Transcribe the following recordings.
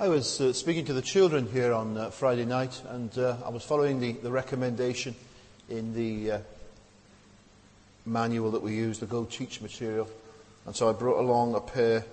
I was speaking to the children here on Friday night, and I was following the recommendation in the manual that we use, the Go Teach material. And so I brought along a pair,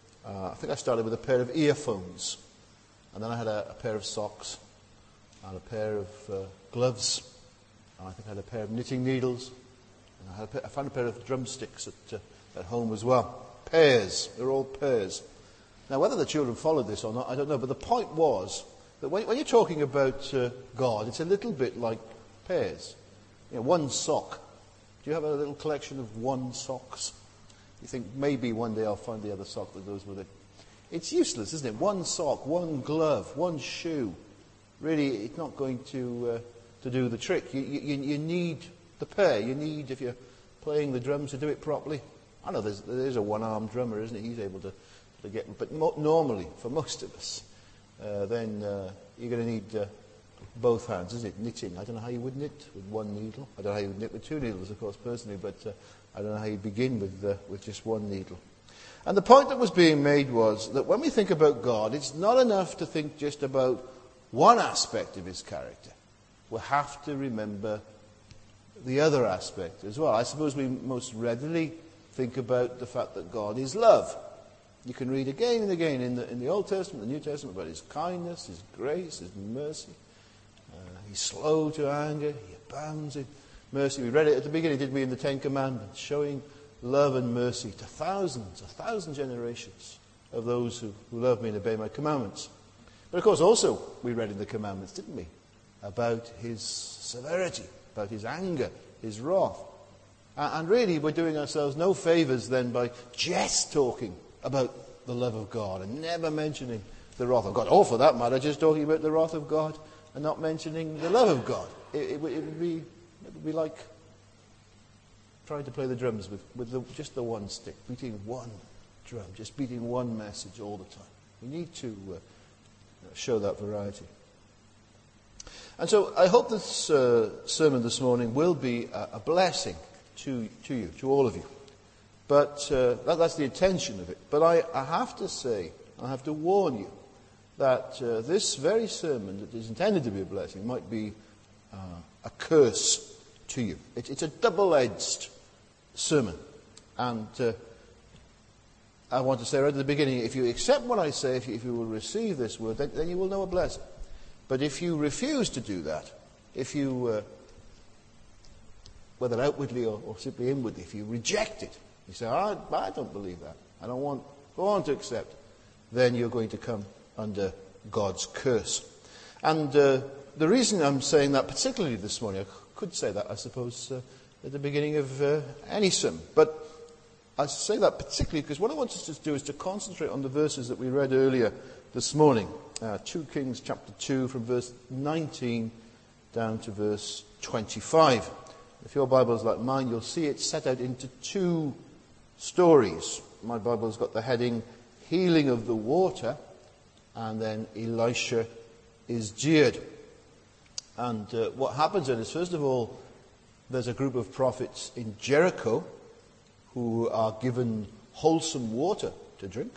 I think I started with a pair of earphones, and then I had a pair of socks, and a pair of gloves, and I think I had a pair of knitting needles, and I found a pair of drumsticks at home as well. Pairs, they're all pairs. Now, whether the children followed this or not, I don't know, but the point was that when you're talking about God, it's a little bit like pairs. You know, one sock. Do you have a little collection of one socks? You think maybe one day I'll find the other sock that goes with it. It's useless, isn't it? One sock, one glove, one shoe. Really, it's not going to do the trick. You need the pair. You need, if you're playing the drums, to do it properly. I know there's a one-armed drummer, isn't he? He's able to get, but normally, for most of us, then you're going to need both hands, isn't it? Knitting. I don't know how you would knit with one needle. I don't know how you would knit with two needles, of course, personally, but I don't know how you begin with just one needle. And the point that was being made was that when we think about God, it's not enough to think just about one aspect of his character. We have to remember the other aspect as well. I suppose we most readily think about the fact that God is love. You can read again and again in the Old Testament, the New Testament, about his kindness, his grace, his mercy. He's slow to anger. He abounds in mercy. We read it at the beginning, didn't we, in the Ten Commandments, showing love and mercy to thousands, 1,000 generations of those who love me and obey my commandments. But of course also we read in the commandments, didn't we, about his severity, about his anger, his wrath. And really we're doing ourselves no favours then by just talking about the love of God and never mentioning the wrath of God. Or for that matter, just talking about the wrath of God and not mentioning the love of God. It would be like trying to play the drums with just the one stick, beating one drum, just beating one message all the time. We need to show that variety. And so I hope this sermon this morning will be a blessing to you, to all of you. But that's the intention of it. But I have to say, I have to warn you that this very sermon that is intended to be a blessing might be a curse to you. It's a double-edged sermon. And I want to say right at the beginning, if you accept what I say, if you will receive this word, then you will know a blessing. But if you refuse to do that, if you, whether outwardly or simply inwardly, if you reject it, you say, I don't believe that, I don't go on to accept, then you're going to come under God's curse. And the reason I'm saying that particularly this morning, I could say that, I suppose, at the beginning of any sermon. But I say that particularly because what I want us to do is to concentrate on the verses that we read earlier this morning. 2 Kings chapter 2 from verse 19 down to verse 25. If your Bible is like mine, you'll see it set out into two stories. My Bible's got the heading, Healing of the Water, and then Elisha is jeered. And what happens then is, first of all, there's a group of prophets in Jericho who are given wholesome water to drink.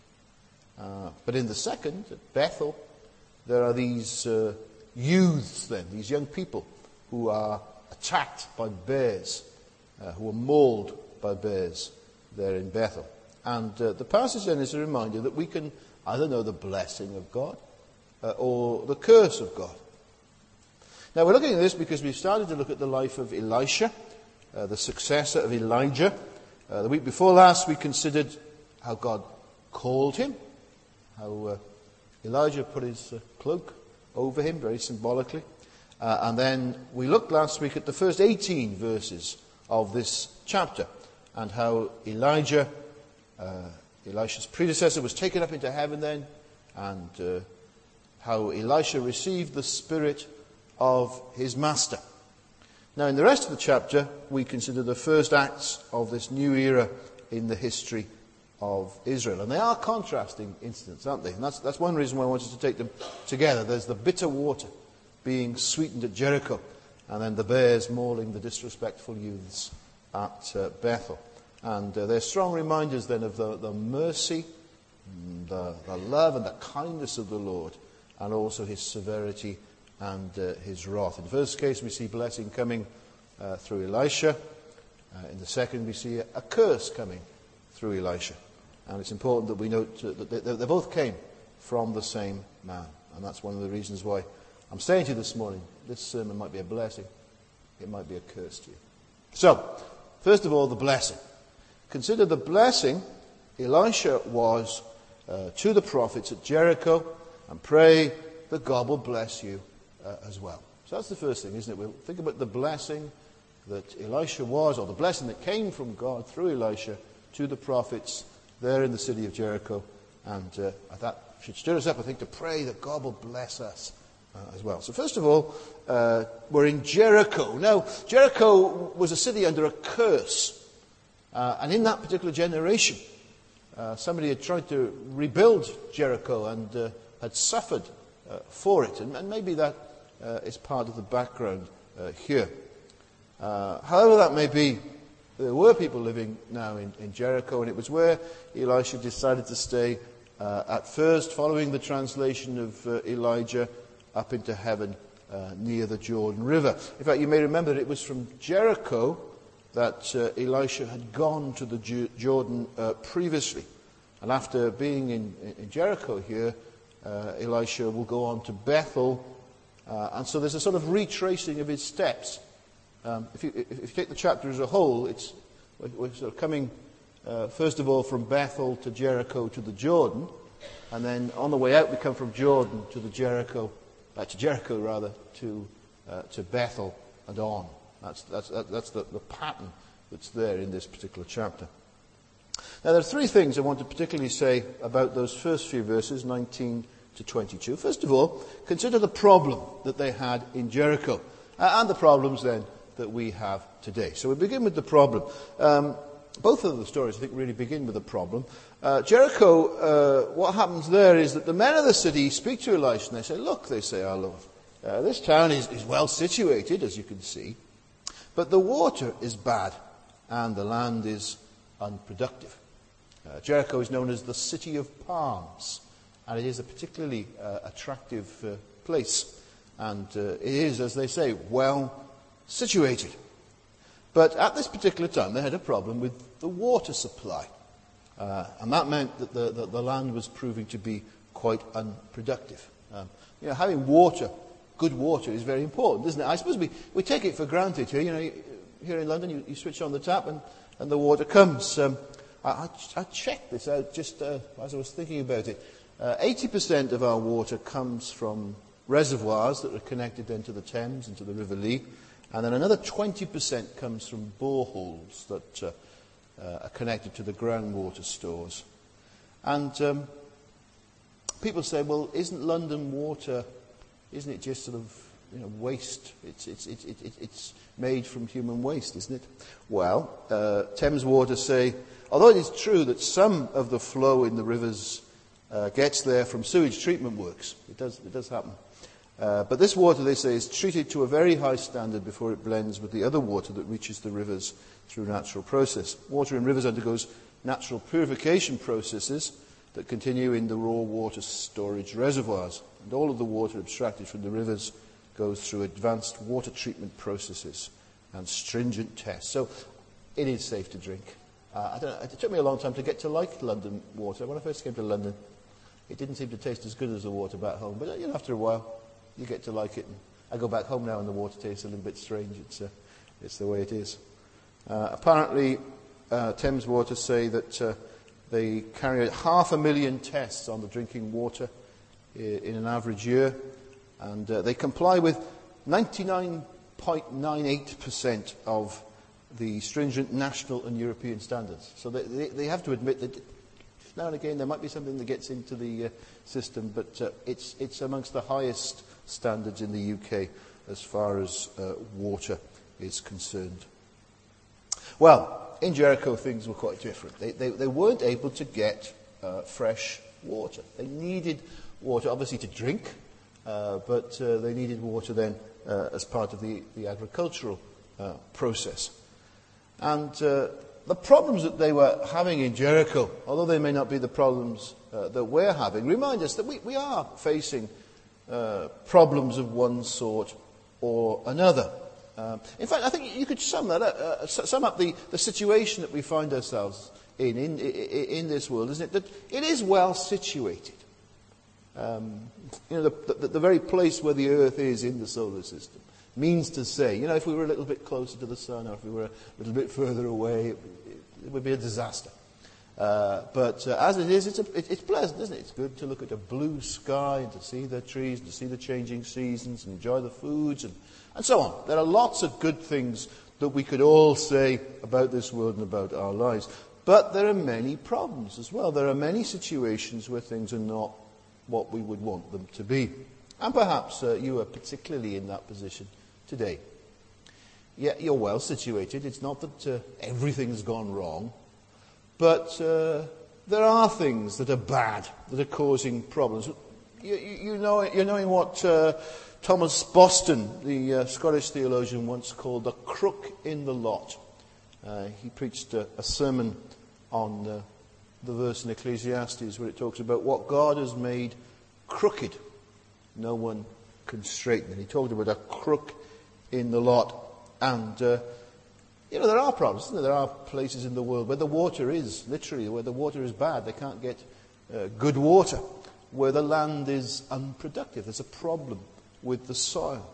But in the second, at Bethel, there are these youths then, these young people who are attacked by bears, who are mauled by bears there in Bethel. And the passage then is a reminder that we can either know the blessing of God or the curse of God. Now we're looking at this because we've started to look at the life of Elisha, the successor of Elijah. The week before last we considered how God called him, how Elijah put his cloak over him, very symbolically. And then we looked last week at the first 18 verses of this chapter and how Elijah, Elisha's predecessor, was taken up into heaven then, and how Elisha received the spirit of his master. Now in the rest of the chapter we consider the first acts of this new era in the history of Israel. And they are contrasting incidents, aren't they? And that's one reason why I wanted to take them together. There's the bitter water being sweetened at Jericho, and then the bears mauling the disrespectful youths at Bethel. And they're strong reminders then of the mercy the love and the kindness of the Lord, and also his severity and his wrath. In the first case, we see blessing coming through Elisha. In the second, we see a curse coming through Elisha. And it's important that we note that they both came from the same man. And that's one of the reasons why I'm saying to you this morning, this sermon might be a blessing. It might be a curse to you. So, first of all, the blessing. Consider the blessing Elisha was to the prophets at Jericho, and pray that God will bless you as well. So that's the first thing, isn't it? We'll think about the blessing that Elisha was, or the blessing that came from God through Elisha to the prophets there in the city of Jericho. And that should stir us up, I think, to pray that God will bless us as well. So first of all, we're in Jericho. Now, Jericho was a city under a curse. And in that particular generation, somebody had tried to rebuild Jericho and had suffered for it. And maybe that is part of the background here. However that may be, there were people living now in Jericho, and it was where Elisha decided to stay at first, following the translation of Elijah up into heaven near the Jordan River. In fact, you may remember that it was from Jericho that Elisha had gone to the Jordan previously. And after being in Jericho here, Elisha will go on to Bethel. And so there's a sort of retracing of his steps. If you take the chapter as a whole, we're sort of coming, first of all, from Bethel to Jericho to the Jordan. And then on the way out, we come from Jordan to Jericho to Bethel and on. That's the pattern that's there in this particular chapter. Now, there are three things I want to particularly say about those first few verses, 19 to 22. First of all, consider the problem that they had in Jericho, and the problems then that we have today. So we begin with the problem. Both of the stories, I think, really begin with a problem. Jericho, what happens there is that the men of the city speak to Elisha and they say, "Look," they say, "our Lord, this town is well situated, as you can see, but the water is bad and the land is unproductive." Jericho is known as the City of Palms, and it is a particularly attractive place. And it is, as they say, well situated. But at this particular time, they had a problem with the water supply. And that meant that the land was proving to be quite unproductive. Having water, good water, is very important, isn't it? I suppose we take it for granted here. Here in London, you switch on the tap and the water comes. I checked this out just as I was thinking about it. 80% of our water comes from reservoirs that are connected then to the Thames and to the River Lee. And then another 20% comes from boreholes that are connected to the groundwater stores. And people say, well, isn't London water, isn't it just sort of waste? It's made from human waste, isn't it? Well, Thames Water say, although it is true that some of the flow in the rivers gets there from sewage treatment works, it does happen. But this water, they say, is treated to a very high standard before it blends with the other water that reaches the rivers through natural process. Water in rivers undergoes natural purification processes that continue in the raw water storage reservoirs. And all of the water abstracted from the rivers goes through advanced water treatment processes and stringent tests. So it is safe to drink. It took me a long time to get to like London water. When I first came to London, it didn't seem to taste as good as the water back home. But after a while, you get to like it. And I go back home now and the water tastes a little bit strange. It's the way it is. Apparently, Thames Water say that they carry out 500,000 tests on the drinking water in an average year. And they comply with 99.98% of the stringent national and European standards. So they have to admit that now and again there might be something that gets into the system, but it's amongst the highest standards in the UK as far as water is concerned. Well, in Jericho things were quite different. They weren't able to get fresh water. They needed water, obviously, to drink, but they needed water then as part of the agricultural process. And the problems that they were having in Jericho, although they may not be the problems that we're having remind us that we are facing problems of one sort or another. In fact, I think you could sum up the situation that we find ourselves in this world, isn't it? That it is well situated. The very place where the Earth is in the solar system means to say, if we were a little bit closer to the sun or if we were a little bit further away, it would be a disaster. But as it is, it's pleasant, isn't it? It's good to look at a blue sky and to see the trees and to see the changing seasons and enjoy the foods and so on. There are lots of good things that we could all say about this world and about our lives. But there are many problems as well. There are many situations where things are not what we would want them to be. And perhaps you are particularly in that position today. Yeah, you're well situated. It's not that everything's gone wrong. But there are things that are bad, that are causing problems. You're knowing what Thomas Boston, the Scottish theologian, once called the crook in the lot. He preached a sermon on the verse in Ecclesiastes where it talks about what God has made crooked, no one can straighten. And he talked about a crook in the lot. And there are problems, isn't there? There are places in the world where the water is, literally, where the water is bad. They can't get good water. Where the land is unproductive. There's a problem with the soil.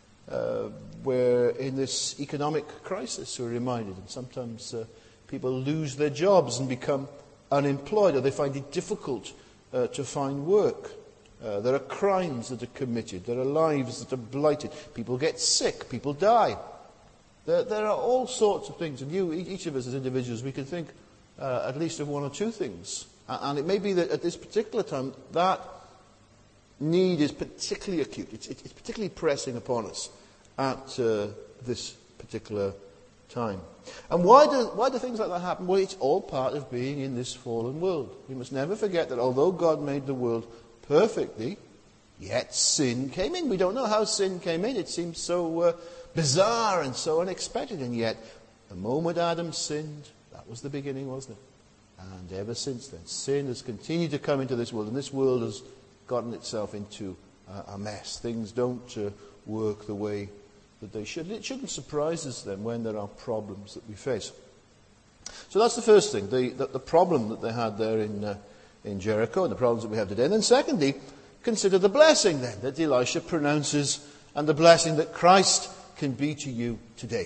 Where in this economic crisis we're reminded, and sometimes people lose their jobs and become unemployed, or they find it difficult to find work. There are crimes that are committed. There are lives that are blighted. People get sick. People die. There are all sorts of things, and each of us as individuals, we can think at least of one or two things. And it may be that at this particular time, that need is particularly acute. It's particularly pressing upon us at this particular time. And why do things like that happen? Well, it's all part of being in this fallen world. We must never forget that although God made the world perfectly, yet sin came in. We don't know how sin came in. It seems so bizarre and so unexpected, and yet the moment Adam sinned, that was the beginning, wasn't it? And ever since then, sin has continued to come into this world, and this world has gotten itself into a mess. Things don't work the way that they should. It shouldn't surprise us then when there are problems that we face. So that's the first thing, the problem that they had there in Jericho, and the problems that we have today. And then secondly, consider the blessing then that Elisha pronounces, and the blessing that Christ can be to you today.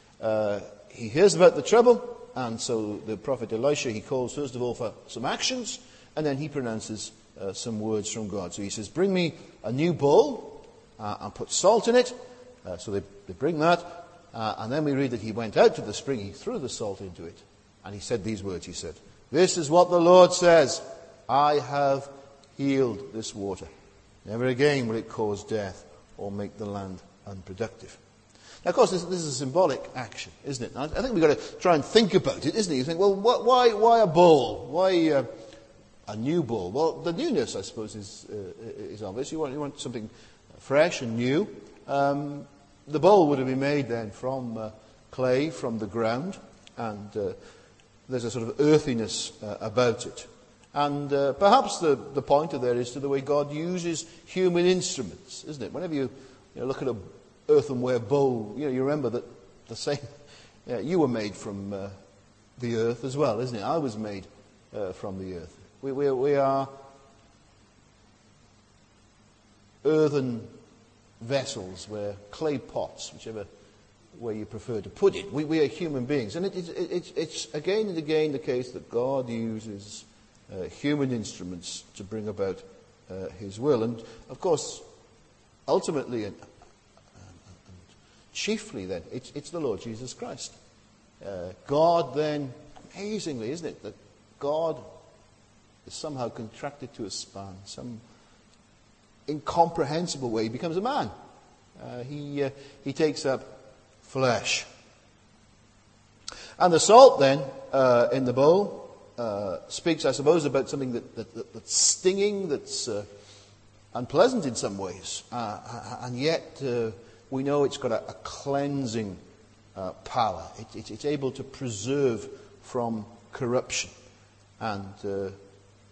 He hears about the trouble, and so the prophet Elisha, he calls first of all for some actions, and then he pronounces some words from God. So he says, bring me a new bowl and put salt in it. So they bring that, and then we read that he went out to the spring, he threw the salt into it, and he said these words, he said, this is what the Lord says, I have healed this water. Never again will it cause death or make the land unproductive. Now, of course, this is a symbolic action, isn't it? I think we've got to try and think about it, isn't it? You think, well, why a bowl? Why a new bowl? Well, the newness, I suppose, is obvious. You want something fresh and new. The bowl would have been made then from clay, from the ground, and there's a sort of earthiness about it. And perhaps the pointer there is to the way God uses human instruments, isn't it? Whenever you look at an earthenware bowl, you remember that the same. You were made from the earth as well, isn't it? I was made from the earth. We are earthen vessels, we're clay pots, whichever way you prefer to put it. We are human beings, and it's again and again the case that God uses human instruments to bring about His will. And of course, ultimately and chiefly then, it's the Lord Jesus Christ. God then, amazingly, isn't it, that God is somehow contracted to a span, some incomprehensible way, he becomes a man. He takes up flesh. And the salt then in the bowl speaks, I suppose, about something that's stinging, that's unpleasant in some ways, and yet we know it's got a cleansing power. It's able to preserve from corruption, and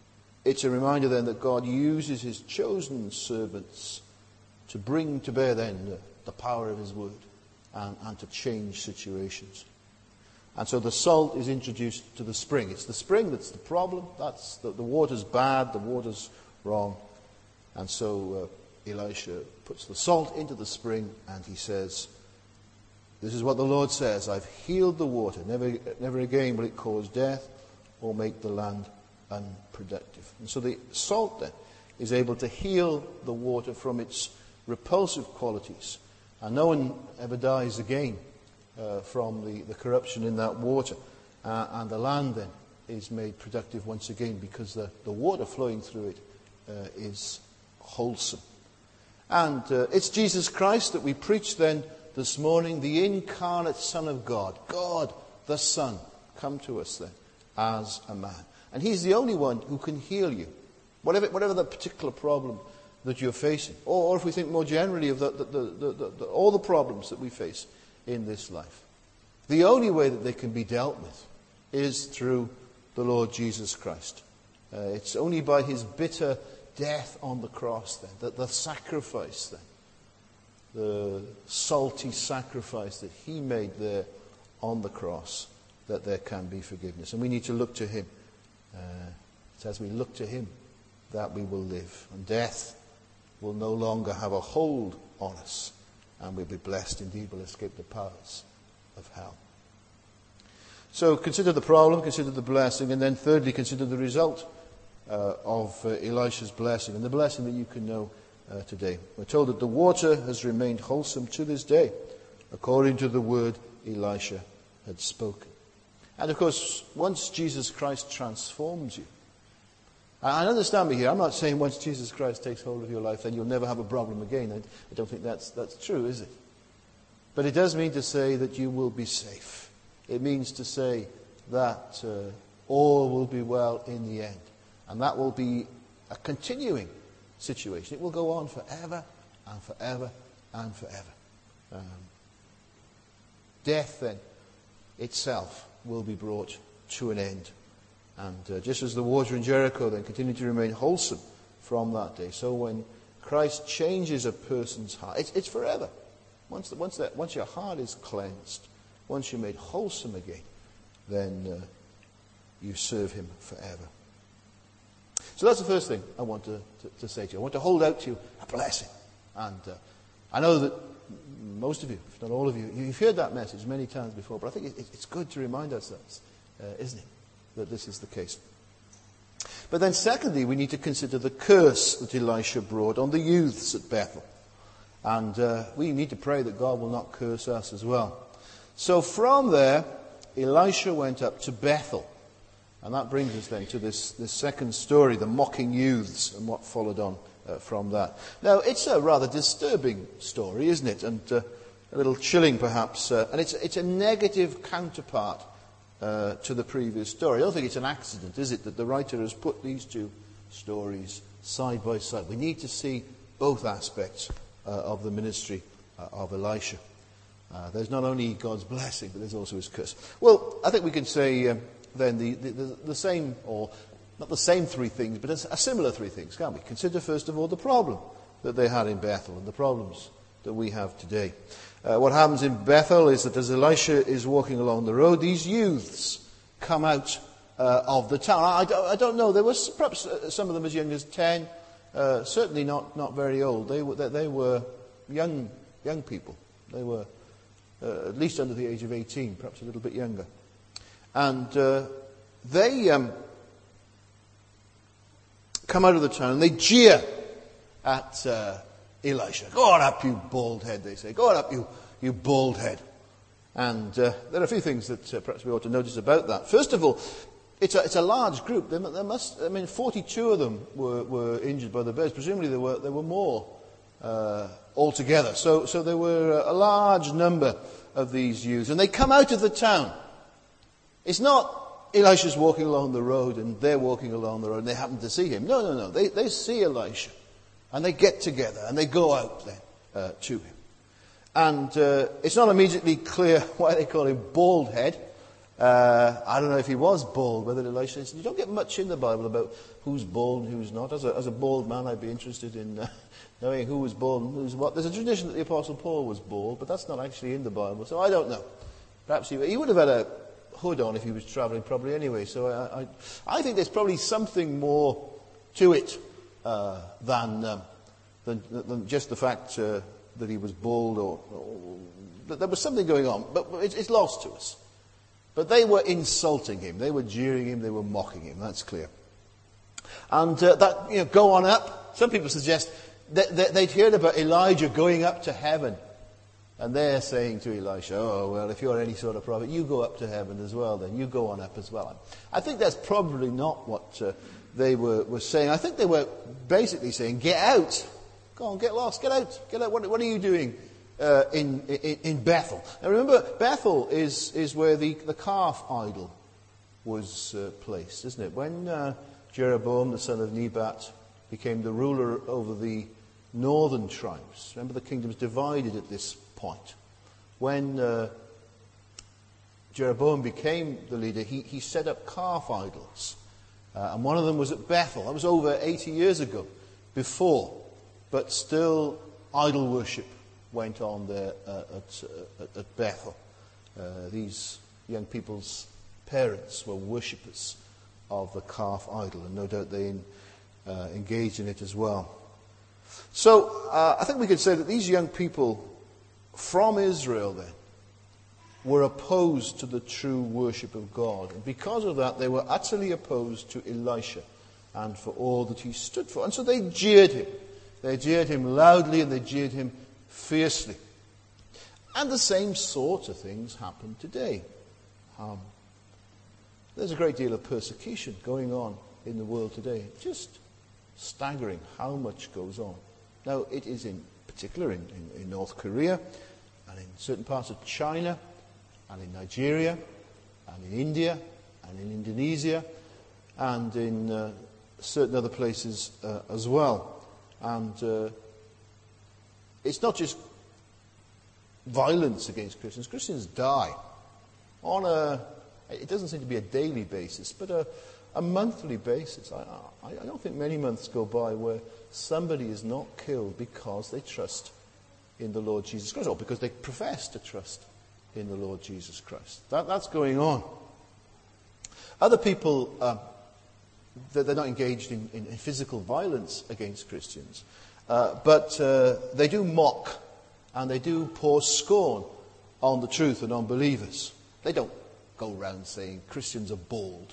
it's a reminder then that God uses his chosen servants to bring to bear then the power of his word and to change situations. And so the salt is introduced to the spring. It's the spring that's the problem. That's the water's bad, the water's wrong. And so Elisha puts the salt into the spring and he says, this is what the Lord says, I've healed the water. Never again will it cause death or make the land unproductive. And so the salt then is able to heal the water from its repulsive qualities. And no one ever dies again from the corruption in that water. And the land then is made productive once again because the water flowing through it is wholesome. And it's Jesus Christ that we preach then this morning, the incarnate Son of God. God, the Son, come to us then as a man. And he's the only one who can heal you, whatever the particular problem that you're facing. Or if we think more generally of all the problems that we face in this life. The only way that they can be dealt with is through the Lord Jesus Christ. It's only by his bitter death on the cross then, that the sacrifice then, the salty sacrifice that he made there on the cross, that there can be forgiveness. And we need to look to him. It's as we look to him that we will live. And death will no longer have a hold on us. And we'll be blessed. Indeed, we'll escape the powers of hell. So consider the problem, consider the blessing, and then thirdly, consider the result of Elisha's blessing, and the blessing that you can know today. We're told that the water has remained wholesome to this day, according to the word Elisha had spoken. And of course, once Jesus Christ transforms you, and understand me here, I'm not saying once Jesus Christ takes hold of your life, then you'll never have a problem again. I don't think that's true, is it? But it does mean to say that you will be safe. It means to say that all will be well in the end. And that will be a continuing situation. It will go on forever and forever and forever. Death then itself will be brought to an end. And just as the water in Jericho then continued to remain wholesome from that day, so when Christ changes a person's heart, it's forever. Once your heart is cleansed, once you're made wholesome again, then you serve him forever. So that's the first thing I want to say to you. I want to hold out to you a blessing. And I know that most of you, if not all of you, you've heard that message many times before, but I think it's good to remind ourselves, isn't it, that this is the case. But then secondly, we need to consider the curse that Elisha brought on the youths at Bethel. And we need to pray that God will not curse us as well. So from there, Elisha went up to Bethel. And that brings us then to this second story, the mocking youths, and what followed on from that. Now, it's a rather disturbing story, isn't it? And a little chilling, perhaps. And it's a negative counterpart to the previous story. I don't think it's an accident, is it, that the writer has put these two stories side by side. We need to see both aspects of the ministry of Elisha. There's not only God's blessing, but there's also his curse. Well, I think we can say then the same, or not the same three things, but a similar three things, can't we? Consider first of all the problem that they had in Bethel and the problems that we have today. What happens in Bethel is that as Elisha is walking along the road, these youths come out of the town. I don't know. There was perhaps some of them as young as 10. Certainly not very old. They were young people. They were at least under the age of 18, perhaps a little bit younger. And they come out of the town and they jeer at Elisha. Go on up, you bald head, they say. Go on up, you bald head. And there are a few things that perhaps we ought to notice about that. First of all, it's a large group. There must, 42 of them were injured by the birds. Presumably there were more altogether. So there were a large number of these youths. And they come out of the town. It's not Elisha's walking along the road and they're walking along the road and they happen to see him. No. They see Elisha. And they get together and they go out then to him. And it's not immediately clear why they call him bald head. I don't know if he was bald, whether Elisha is. You don't get much in the Bible about who's bald and who's not. As a bald man, I'd be interested in knowing who was bald and who's what. There's a tradition that the Apostle Paul was bald, but that's not actually in the Bible, so I don't know. Perhaps he would have had a hood on if he was travelling probably anyway, so I think there's probably something more to it than just the fact that he was bald or that there was something going on, but it's lost to us. But they were insulting him, they were jeering him, they were mocking him, that's clear. And go on up. Some people suggest that they'd heard about Elijah going up to heaven. And they're saying to Elisha, oh, well, if you're any sort of prophet, you go up to heaven as well then. You go on up as well. I think that's probably not what they were saying. I think they were basically saying, get out. Go on, get lost, get out. Get out. What are you doing in Bethel? Now remember, Bethel is where the calf idol was placed, isn't it? When Jeroboam, the son of Nebat, became the ruler over the northern tribes. Remember, the kingdom's divided at this point. When Jeroboam became the leader, he set up calf idols. And one of them was at Bethel. That was over 80 years ago, before. But still, idol worship went on there at Bethel. These young people's parents were worshippers of the calf idol, and no doubt they engaged in it as well. So, I think we could say that these young people from Israel then were opposed to the true worship of God. And because of that, they were utterly opposed to Elisha and for all that he stood for. And so they jeered him. They jeered him loudly and they jeered him fiercely. And the same sort of things happen today. There's a great deal of persecution going on in the world today. Just staggering how much goes on. Now, it is in particular in North Korea, and in certain parts of China, and in Nigeria, and in India, and in Indonesia, and in certain other places as well. And it's not just violence against Christians. Christians die on it doesn't seem to be a daily basis, but a monthly basis. I don't think many months go by where somebody is not killed because they trust in the Lord Jesus Christ, or because they profess to trust in the Lord Jesus Christ. That's going on. Other people, they're not engaged in physical violence against Christians, but they do mock and they do pour scorn on the truth and on believers. They don't go around saying Christians are bald.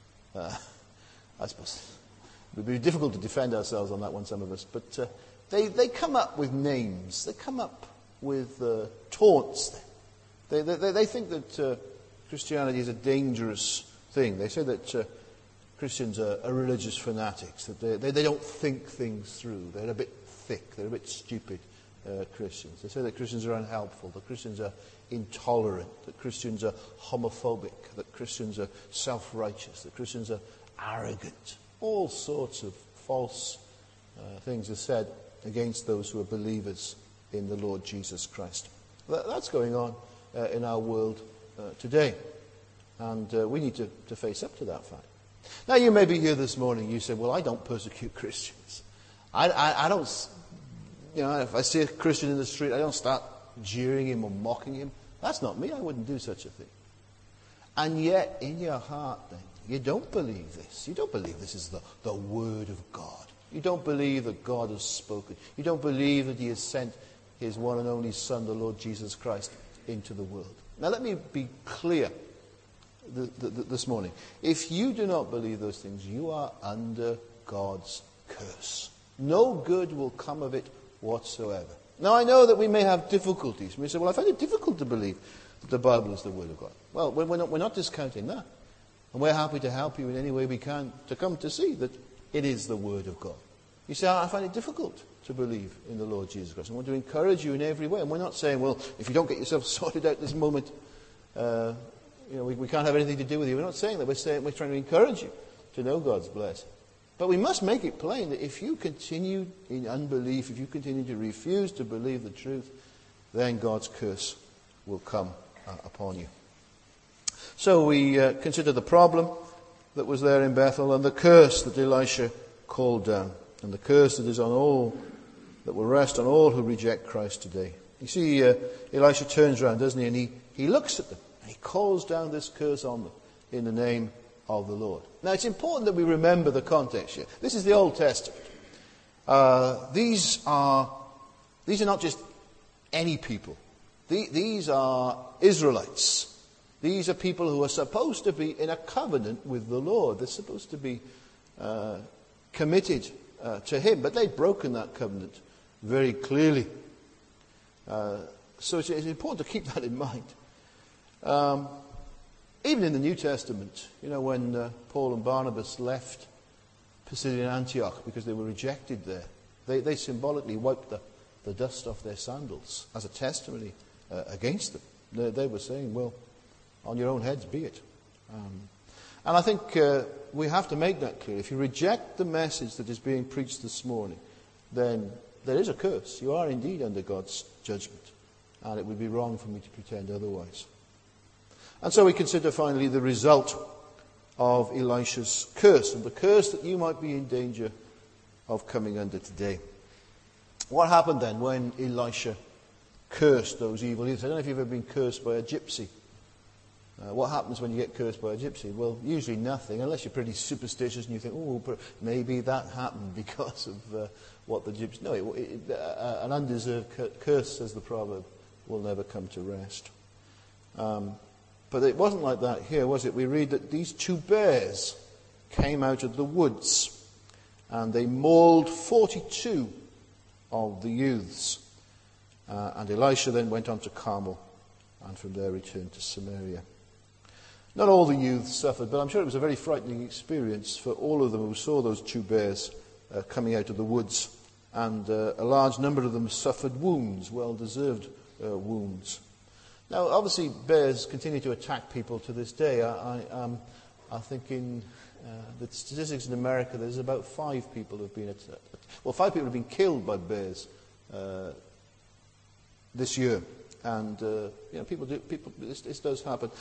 I suppose it would be difficult to defend ourselves on that one, some of us. But they come up with names. They come up with taunts. They think that Christianity is a dangerous thing. They say that Christians are religious fanatics, that they don't think things through. They're a bit thick. They're a bit stupid, Christians. They say that Christians are unhelpful, that Christians are intolerant, that Christians are homophobic, that Christians are self-righteous, that Christians are arrogant. All sorts of false things are said against those who are believers in the Lord Jesus Christ. That's going on in our world today. And we need to face up to that fact. Now, you may be here this morning, you say, well, I don't persecute Christians. I don't, if I see a Christian in the street, I don't start jeering him or mocking him. That's not me. I wouldn't do such a thing. And yet, in your heart, then, you don't believe this. You don't believe this is the Word of God. You don't believe that God has spoken. You don't believe that He has sent His one and only Son, the Lord Jesus Christ, into the world. Now, let me be clear this morning. If you do not believe those things, you are under God's curse. No good will come of it whatsoever. Now, I know that we may have difficulties. We say, well, I find it difficult to believe that the Bible is the Word of God. Well, we're not discounting that. And we're happy to help you in any way we can to come to see that it is the Word of God. You say, I find it difficult to believe in the Lord Jesus Christ. I want to encourage you in every way. And we're not saying, well, if you don't get yourself sorted out this moment, we can't have anything to do with you. We're not saying that. We're trying to encourage you to know God's blessing. But we must make it plain that if you continue in unbelief, if you continue to refuse to believe the truth, then God's curse will come upon you. So we consider the problem that was there in Bethel and the curse that Elisha called down, and the curse that is on all, that will rest on all who reject Christ today. You see, Elisha turns around, doesn't he, and he looks at them, and he calls down this curse on them in the name of the Lord. Now, it's important that we remember the context here. This is the Old Testament. These are not just any people. These are Israelites. These are people who are supposed to be in a covenant with the Lord. They're supposed to be committed to Him, but they've broken that covenant very clearly. So it's important to keep that in mind. Even in the New Testament, when Paul and Barnabas left Pisidian Antioch because they were rejected there, they symbolically wiped the dust off their sandals as a testimony against them. They were saying, well, on your own heads be it. And I think we have to make that clear. If you reject the message that is being preached this morning, then there is a curse. You are indeed under God's judgment. And it would be wrong for me to pretend otherwise. And so we consider finally the result of Elisha's curse, and the curse that you might be in danger of coming under today. What happened then when Elisha cursed those evil youths? I don't know if you've ever been cursed by a gypsy. What happens when you get cursed by a gypsy? Well, usually nothing, unless you're pretty superstitious and you think, oh, maybe that happened because of what the gypsy... No, an undeserved curse, says the proverb, will never come to rest. But it wasn't like that here, was it? We read that these two bears came out of the woods and they mauled 42 of the youths. And Elisha then went on to Carmel and from there returned to Samaria. Not all the youths suffered, but I'm sure it was a very frightening experience for all of them who saw those two bears coming out of the woods. And a large number of them suffered wounds, well-deserved wounds. Now, obviously, bears continue to attack people to this day. I think in the statistics in America, there's about 5 people who have been attacked. Well, 5 people have been killed by bears this year. And, this does happen.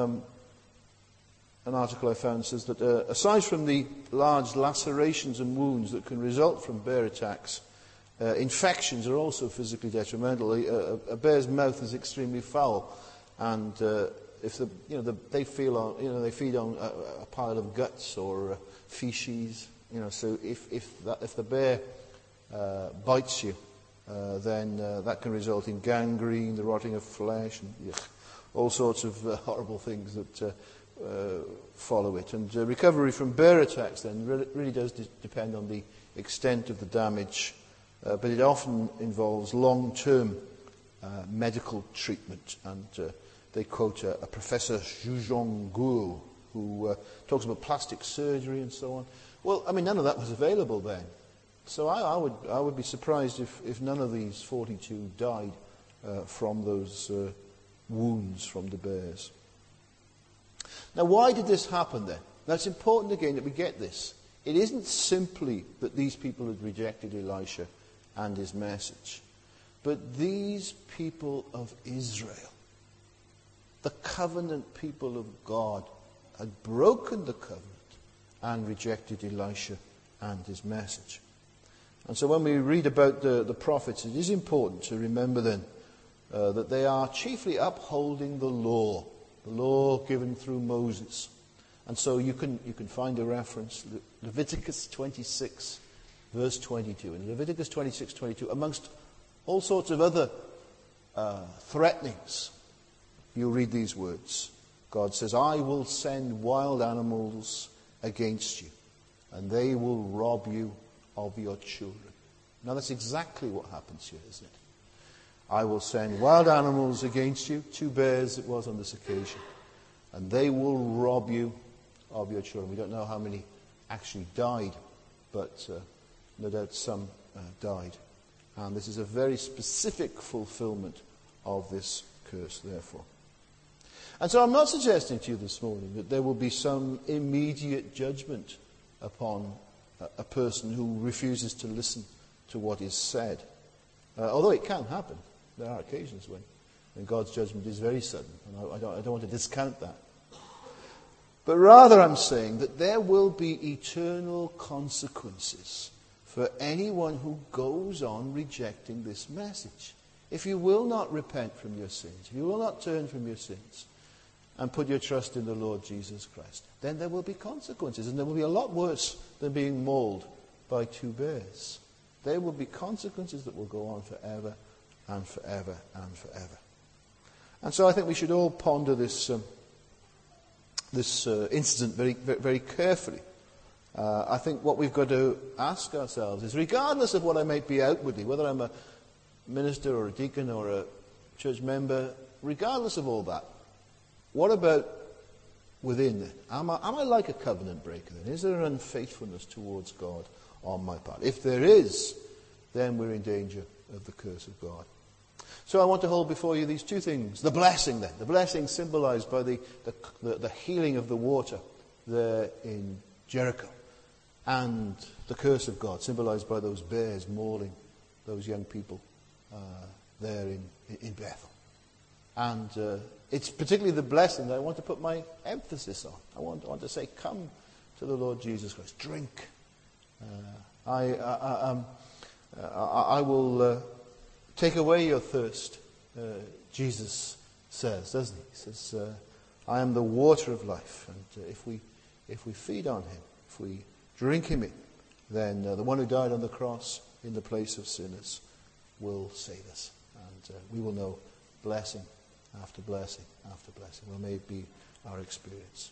An article I found says that aside from the large lacerations and wounds that can result from bear attacks, infections are also physically detrimental. A bear's mouth is extremely foul, and if they feed on a pile of guts or feces, so if the bear bites you, then that can result in gangrene, the rotting of flesh, and all sorts of horrible things that follow it. And recovery from bear attacks then really does depend on the extent of the damage, but it often involves long-term medical treatment. And they quote a Professor Zhu Guo, who talks about plastic surgery and so on. Well, none of that was available then. So I would be surprised if none of these 42 died from those wounds from the bears. Now, why did this happen then? Now, it's important again that we get this. It isn't simply that these people had rejected Elisha and his message, but these people of Israel, the covenant people of God, had broken the covenant and rejected Elisha and his message. And so when we read about the prophets, it is important to remember then that they are chiefly upholding the law given through Moses. And so you can find a reference, Leviticus 26, verse 22. In Leviticus 26, 22, amongst all sorts of other threatenings, you'll read these words. God says, I will send wild animals against you, and they will rob you of your children. Now that's exactly what happens here, isn't it? I will send wild animals against you, 2 bears it was on this occasion, and they will rob you of your children. We don't know how many actually died, but no doubt some died. And this is a very specific fulfillment of this curse, therefore. And so I'm not suggesting to you this morning that there will be some immediate judgment upon a person who refuses to listen to what is said. Although it can happen. There are occasions when God's judgment is very sudden, and I don't want to discount that. But rather I'm saying that there will be eternal consequences for anyone who goes on rejecting this message. If you will not repent from your sins, if you will not turn from your sins and put your trust in the Lord Jesus Christ, then there will be consequences, and there will be a lot worse than being mauled by two bears. There will be consequences that will go on forever and forever and forever. And so I think we should all ponder this incident very, very carefully. I think what we've got to ask ourselves is, regardless of what I might be outwardly, whether I'm a minister or a deacon or a church member, regardless of all that, what about within? Am I like a covenant breaker then? Is there an unfaithfulness towards God on my part? If there is, then we're in danger of the curse of God. So I want to hold before you these two things. The blessing then. The blessing symbolized by the healing of the water there in Jericho. And the curse of God, symbolized by those bears mauling those young people there in Bethel. And it's particularly the blessing that I want to put my emphasis on. I want to say, come to the Lord Jesus Christ. Drink. I will take away your thirst, Jesus says, doesn't he? He says, I am the water of life. And if we feed on him, if we drink him in, then the one who died on the cross in the place of sinners will save us. And we will know blessing after blessing after blessing. Well, may it be our experience.